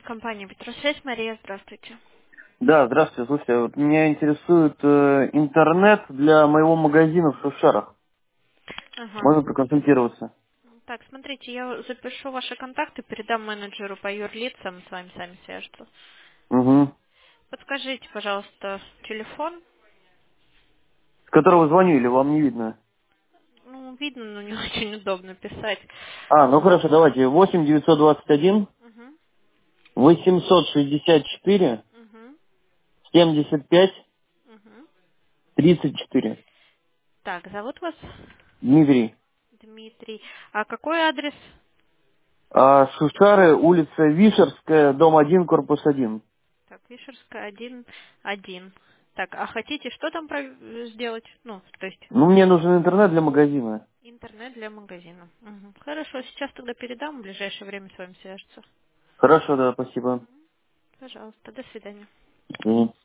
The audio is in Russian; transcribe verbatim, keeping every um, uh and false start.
Компания Петросвязь, Мария, здравствуйте. Да, здравствуйте. Слушайте, вот меня интересует э, интернет для моего магазина в Шушарах. Ага. Можно проконсультироваться? Так, смотрите, я запишу ваши контакты, передам менеджеру по юрлицам, с вами сами свяжутся. Угу. Подскажите, пожалуйста, телефон. С которого звоню или вам не видно? Ну, видно, но не очень удобно писать. А, ну Вот. хорошо, давайте. восемь девятьсот двадцать один Угу. восемьсот шестьдесят четыре Угу. семьдесят пять Угу. тридцать четыре. Так, зовут вас Дмитрий. Дмитрий. А какой адрес? А, Шушары, улица Вишерская, дом один, корпус один. Так, Вишерская, один, один. Так, а хотите что там про- сделать? Ну, то есть Ну, мне нужен интернет для магазина. интернет для магазина. Мгм. Хорошо, сейчас тогда передам, в ближайшее время с вами свяжутся. Хорошо, да, спасибо. Пожалуйста, до свидания. Мгм.